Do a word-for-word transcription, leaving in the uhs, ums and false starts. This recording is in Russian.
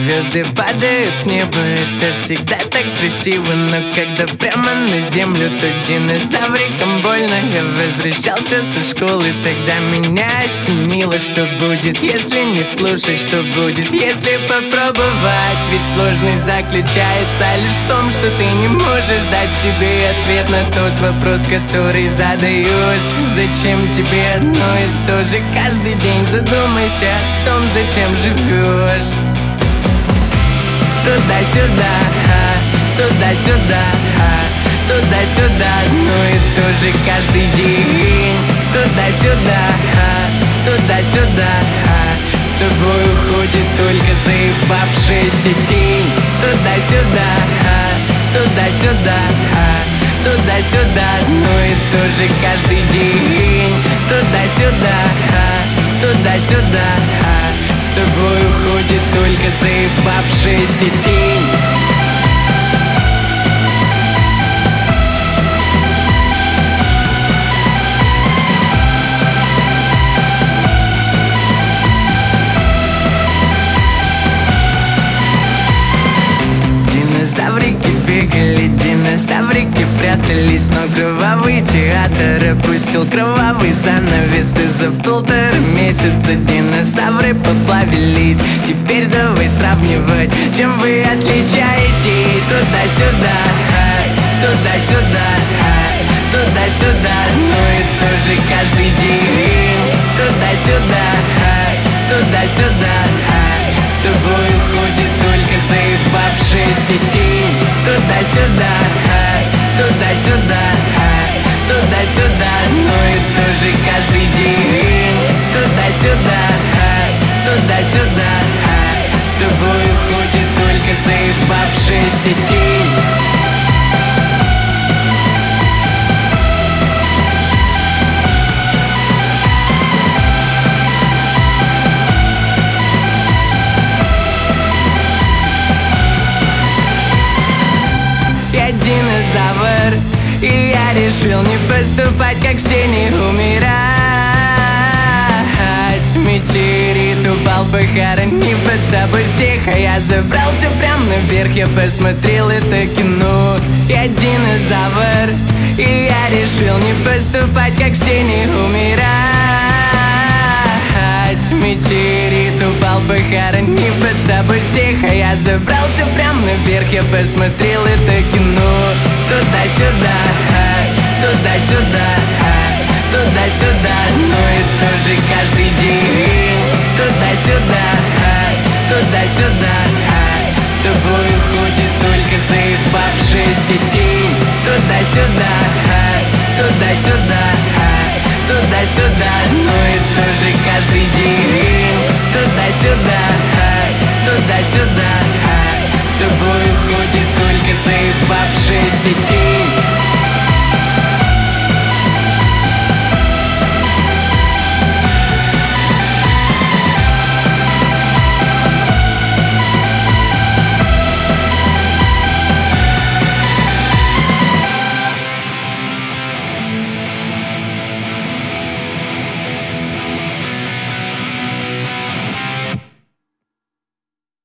звезды падают с неба, это всегда так красиво. Но когда прямо на землю, то динозаврикам больно. Я возвращался со школы, тогда меня осенило, что будет, если не слушать, что будет, если попробовать. Ведь сложность заключается лишь в том, что ты не можешь дать себе ответ на тот вопрос, который задаешь. Зачем тебе одно и то же каждый день? Задумайся о том, зачем живешь. Туда-сюда, туда-сюда, туда-сюда, одно и то же каждый день. Туда-сюда, туда-сюда, с тобой уходит только заебавшаяся тень. Туда-сюда, туда-сюда, туда-сюда, одно и то же каждый день. Туда-сюда, туда-сюда, с тобой уходит только заебавшаяся тень. Динозаврики бегали, динозаврики прятались, но кровавый театр опустил кровавый занавес. И за полтора месяца динозавры поплавились. Теперь давай сравнивать, чем вы отличаетесь. Туда-сюда, туда-сюда, туда-сюда, одно и то же каждый день. Туда-сюда, туда-сюда, с тобой уходит только заебавшаяся тень. Туда-сюда, туда-сюда, туда-сюда, одно и то же каждый день. Туда-сюда, туда-сюда, с тобой уходит только заебавшаяся тень. Динозавр, и я решил не поступать, как все, не умирать. Метеорит упал, похоронив под собой всех, а я забрался прям наверх, я посмотрел это кино. Я динозавр, и я решил не поступать, как все, не умирать. Метеорит упал, похоронив под собой всех, а я забрался прям наверх, я посмотрел это кино. Туда-сюда, туда-сюда, туда-сюда, одно и то же каждый день. Туда-сюда, туда-сюда, с тобой уходит только заебавшаяся тень. Туда-сюда, туда-сюда, туда-сюда, одно и то же каждый день. Туда-сюда, туда-сюда, с тобой уходит только заебавшаяся тень.